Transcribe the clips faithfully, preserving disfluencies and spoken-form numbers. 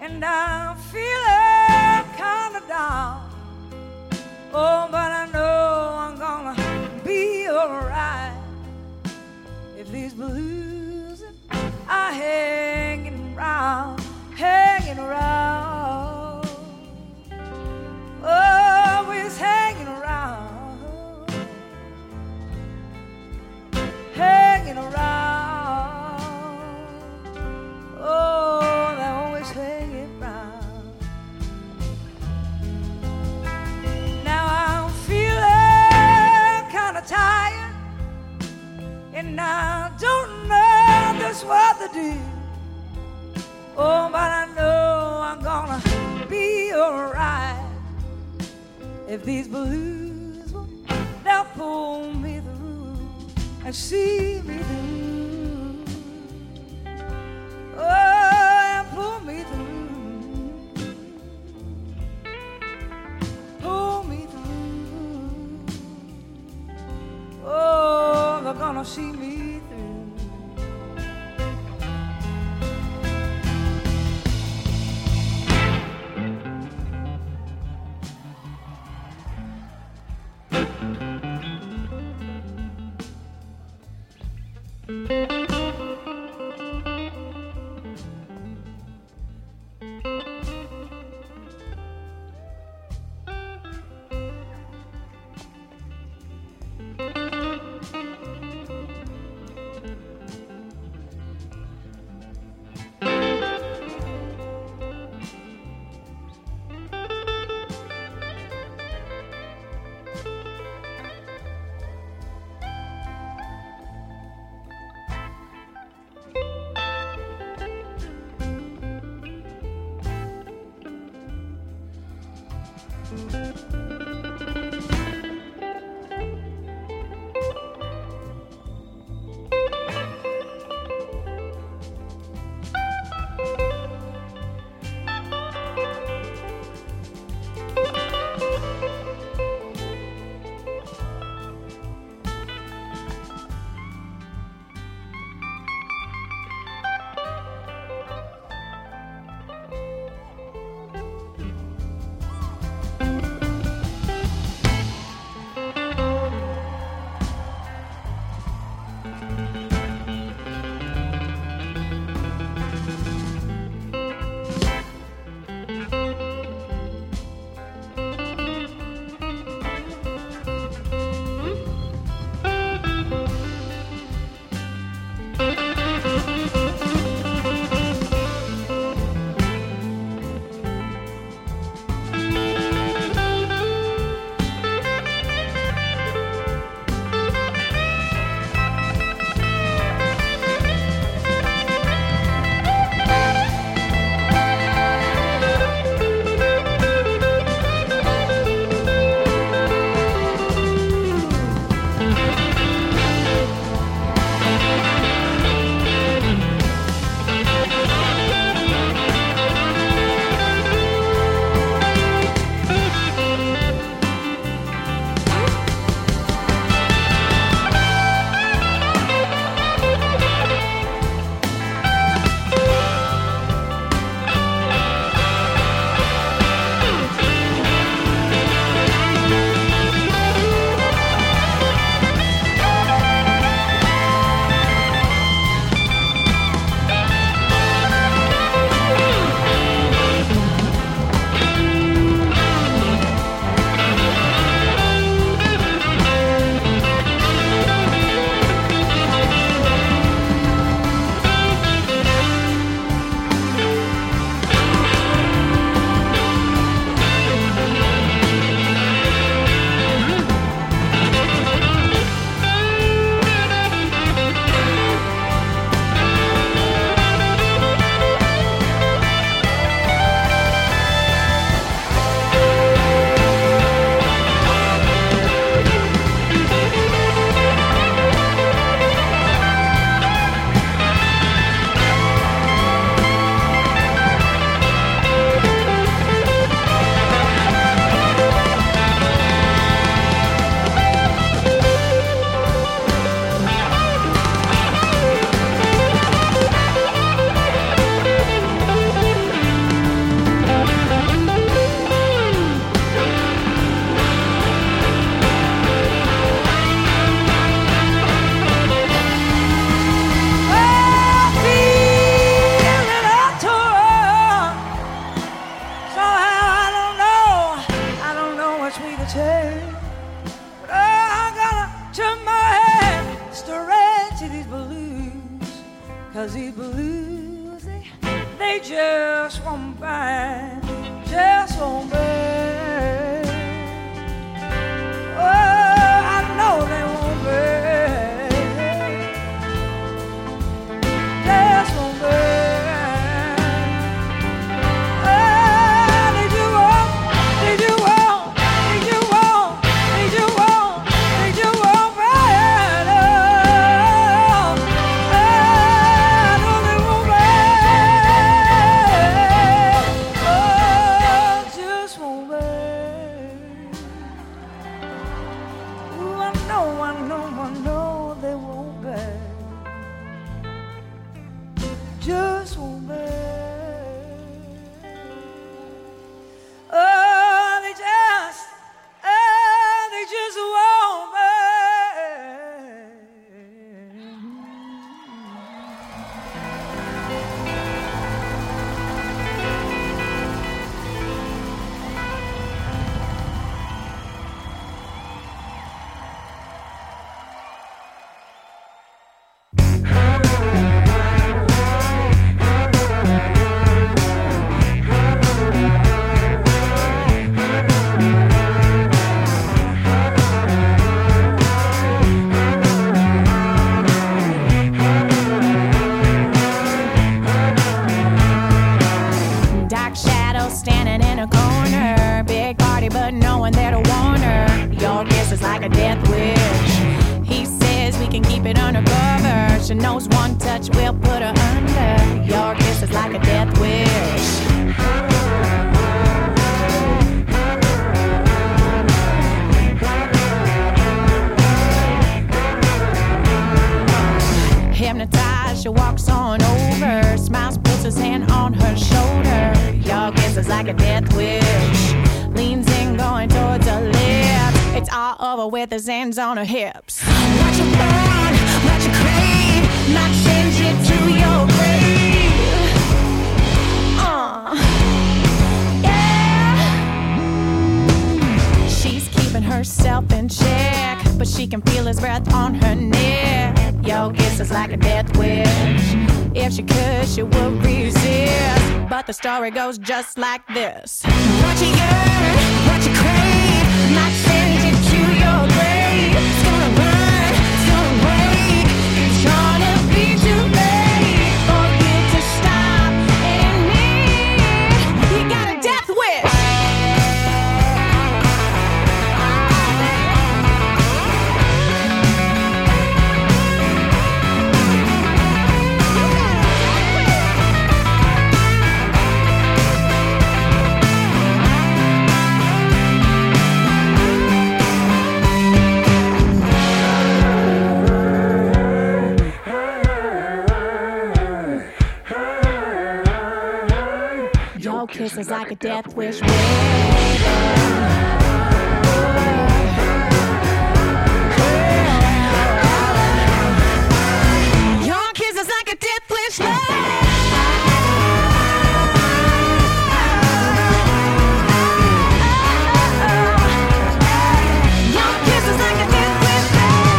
and I'm feeling kind of down. Oh, but I know I'm gonna be alright if these blues are hanging around, hanging around. Always hanging around, hanging around. Oh, they're always hanging around. Now I'm feeling kind of tired, and I don't know just what to do. Oh, but I know I'm gonna be alright if these blues will, they'll pull me through and see me through. Oh, and pull me through, pull me through. Oh, they're gonna see me through. Thank you. they just won't buy, just won't buy. Oh, I know they won't buy, just won't buy. Oh, they do won't, they do won't, they do won't, they do won't, they do won't buy. Just won't bear. Oh, they just, oh, they just won't bear. But no one there to warn her. Your kiss is like a death wish. He says we can keep it undercover. She knows one touch will put her under. Your kiss is like a death wish. Hypnotized, she walks on over. Smiles, puts his hand on her shoulder. Your kiss is like a death wish. Leans in, going towards her lips. It's all over with his hands on her hips. Watch you burn, watch you crave. Might send you to your grave. Uh, yeah. She's keeping herself in check, but she can feel his breath on her neck. Your kiss is like a death wish. If she could, she would resist. But the story goes just like this. What you yearn, what you crave, might send you to your grave. It's gonna burn, it's gonna break. It's gonna be too late for you to stop in me. You got a death wish. Kiss is like a death wish. Your kiss is like a death wish. Your kiss is like a death wish.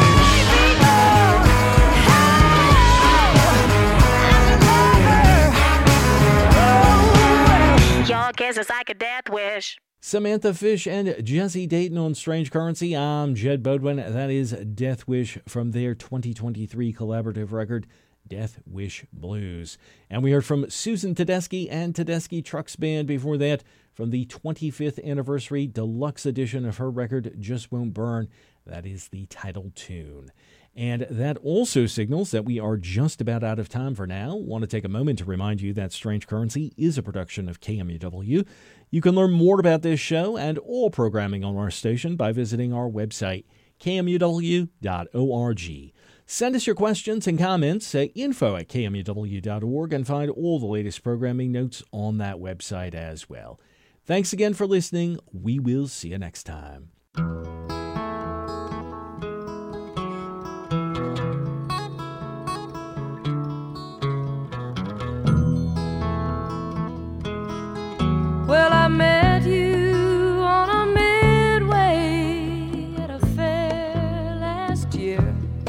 Your kiss is like a death wish. Samantha Fish and Jesse Dayton on Strange Currency. I'm Jed Bodwin. That is Death Wish from their twenty twenty-three collaborative record, Death Wish Blues. And we heard from Susan Tedeschi and Tedeschi Trucks Band before that from the twenty-fifth anniversary deluxe edition of her record, Just Won't Burn. That is the title tune. And that also signals that we are just about out of time for now. Want to take a moment to remind you that Strange Currency is a production of K M U W. You can learn more about this show and all programming on our station by visiting our website, K M U W dot org. Send us your questions and comments at info at K M U W dot org and find all the latest programming notes on that website as well. Thanks again for listening. We will see you next time. Well, I met you on a midway at a fair last year,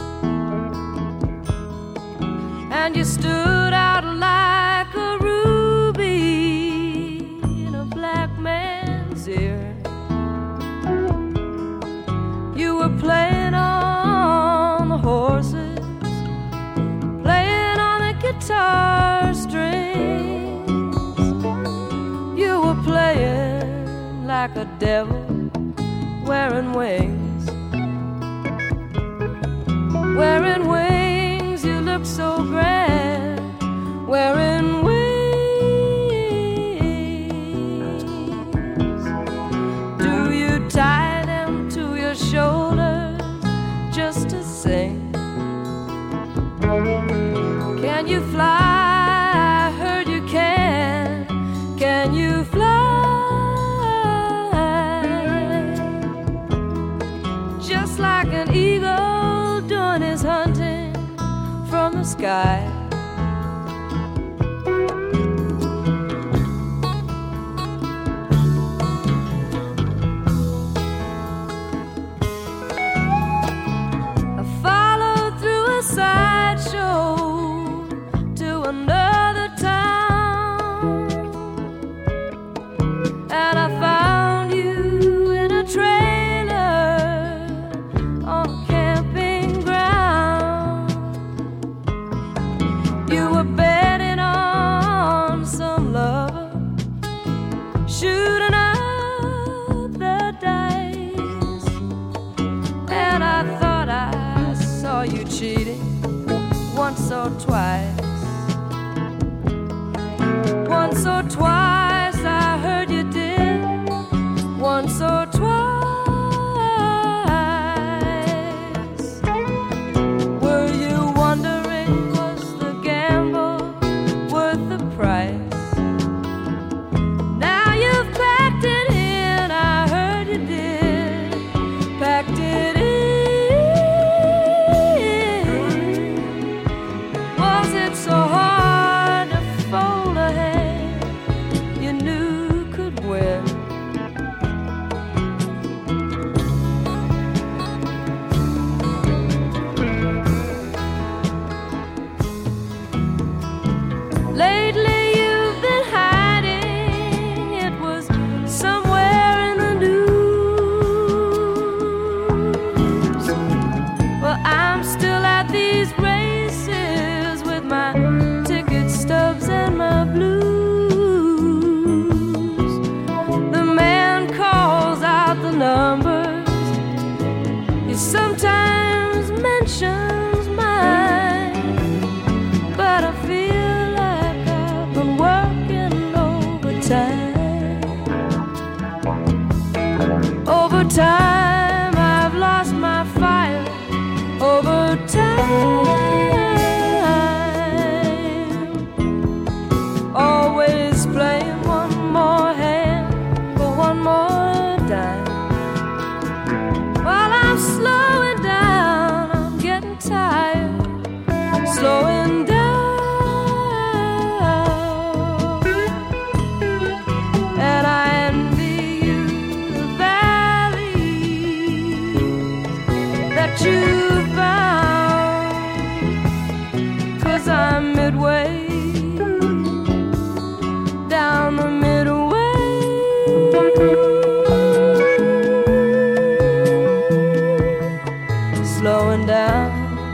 and you stood out like a root like a devil wearing wings. Wearing wings, you look so grand. Wearing wings, do you tie them to your shoulders just to sing? Can you fly? I heard you can. Can you fly? Just like an eagle doing his hunting from the sky. I followed through a sideshow to another town, and I found you in a trailer on a camping ground. You were betting on some lover, shooting up the dice, and I thought I saw you cheating once or twice. Once or twice I heard you did. Once or twice. Were you wondering, was the gamble worth the price? Now you've packed it in, I heard you did. Packed it in. Was it so hard to fold a hand you knew could win? Lately you've been hiding, it was somewhere in the news. Well, I'm still at these races with my ticket stubs and my blues. The man calls out the numbers, he sometimes mentions mine, but I feel like I've been working overtime. Overtime, I've lost my fire. Overtime, always playing one more hand for one more dime. While I'm slowing down, I'm getting tired, slowing down. And I envy you the valleys that you found, 'cause I'm midway down the midway, slowing down,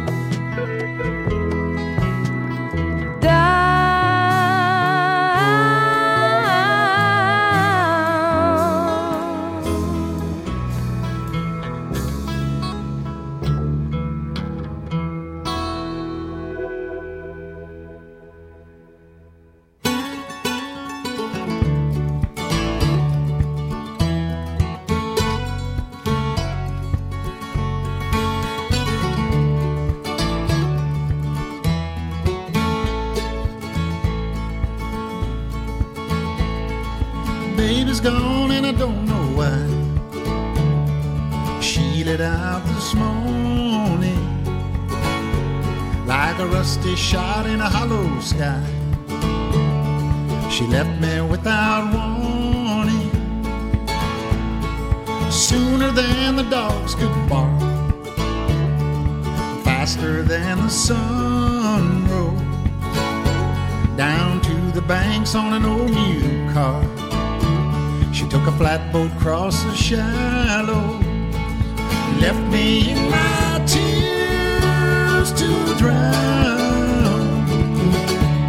Baby's gone and I don't know why. She let out this morning like a rusty shot in a hollow sky. She left me without warning, sooner than the dogs could bark, faster than the sun rolled down to the banks on an old new car. She took a flatboat across the shallows, left me in my tears to drown.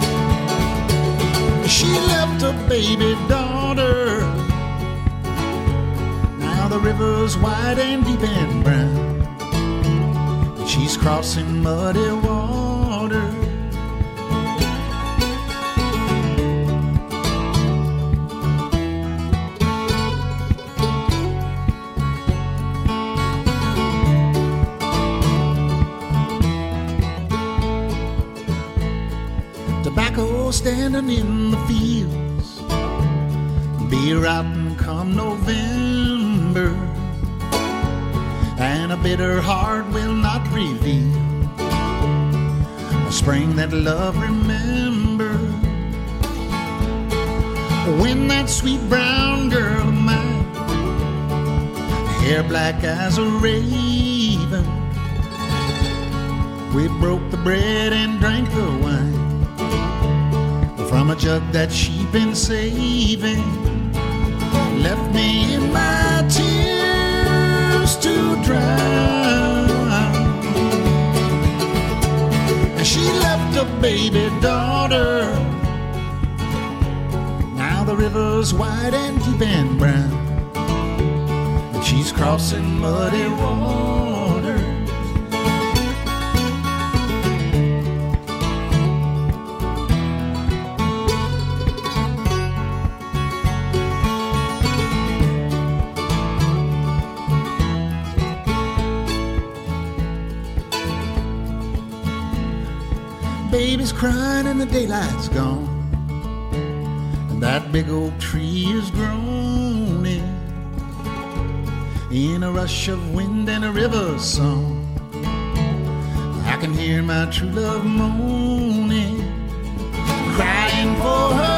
She left a baby daughter river's wide and deep and brown. She's crossing muddy water. Tobacco standing in the fields, beer out and come November, and a bitter heart will not reveal a spring that love remember. When that sweet brown girl of mine, hair black as a raven, we broke the bread and drank the wine from a jug that she'd been saving, left me in my tears to drown. And she left a baby daughter. Now the river's wide and deep and brown, and she's crossing muddy waters. Baby's crying and the daylight's gone, and that big oak tree is groaning in a rush of wind and a river song. I can hear my true love moaning, crying for her